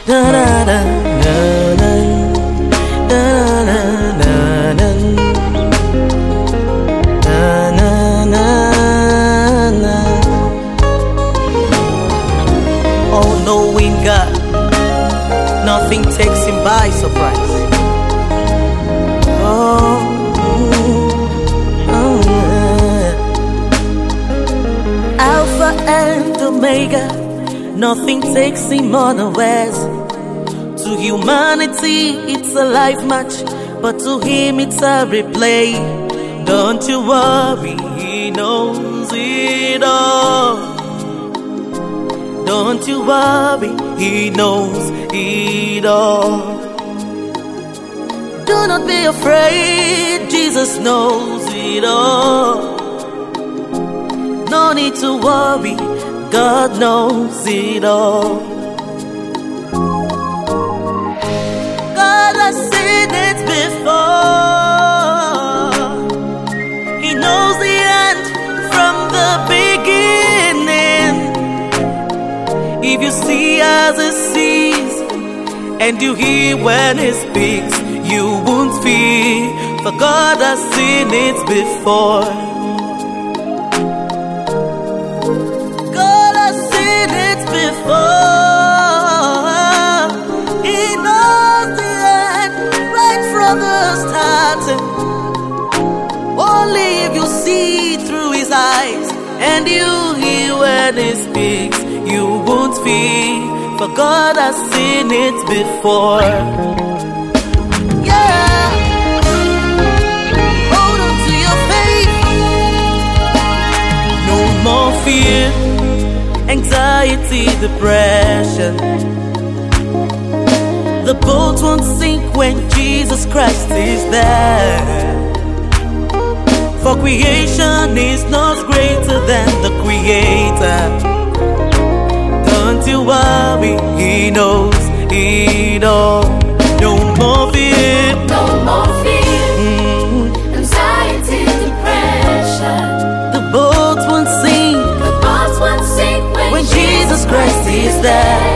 na na na na na na na na na na na. Oh, knowing God, nothing takes him by surprise. Oh, oh yeah. Alpha and Omega, nothing takes him unawares. To humanity, it's a life match, but to him, it's a replay. Don't you worry, he knows it all. Don't you worry, he knows it all. Do not be afraid, Jesus knows it all. No need to worry, God knows it all. God has seen it before. He knows the end from the beginning. If you see as he sees, and you hear when he speaks, you won't fear, for God has seen it before. God has seen it before. He knows the end right from the starting. Only if you see through his eyes, and you hear when he speaks, you won't fear, for God has seen it before. Yeah, hold on to your faith. No more fear, anxiety, depression. The boat won't sink when Jesus Christ is there. For creation is not greater than the Creator. Don't you worry, he knows it all. No more fear, no more fear, anxiety, depression. The boat won't sink, the boat won't sink when Jesus Christ is there.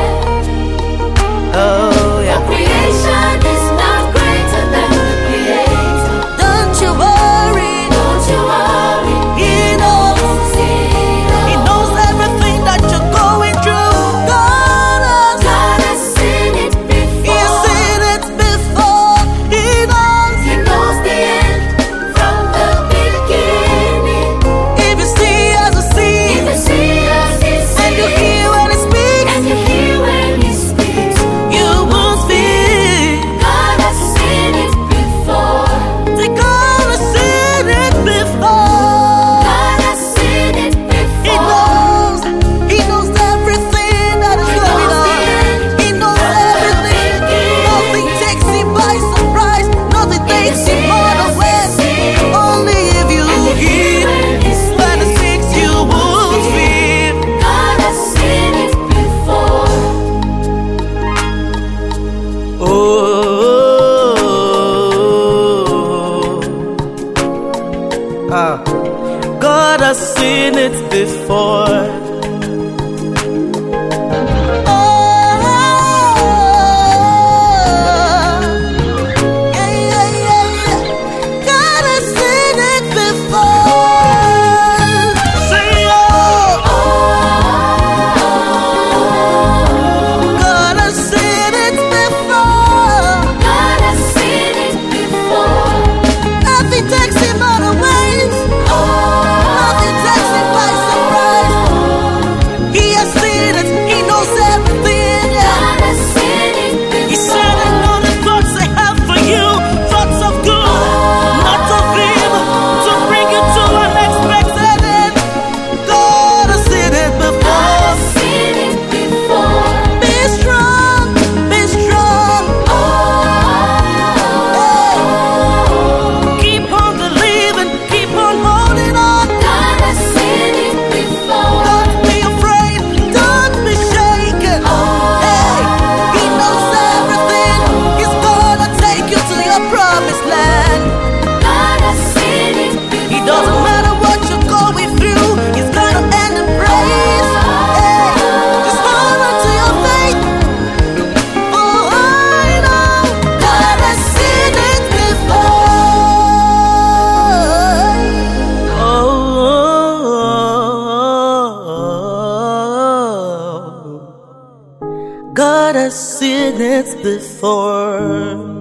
Oh yeah. For creation is not greater than the Creator. Don't you worry, don't you worry, he knows everything that you're going through. God has seen it before. He's seen it before. He knows the end from the beginning. If you see as you see, If you see as he sees, and you hear when he speaks, and you hear when he speaks, you won't fear. God has seen it before. The God has seen it before. God has seen it He before. knows everything that is going on. He knows everything. Nothing takes him by surprise. Nothing takes him unawares. Only if you hear when he speaks, you won't fear. God has seen it before. Oh, God has seen it before. God has seen it before. Say oh, God has seen it before. God has seen it before. Nothing takes him unawares. Nothing takes him by surprise. never seen it before.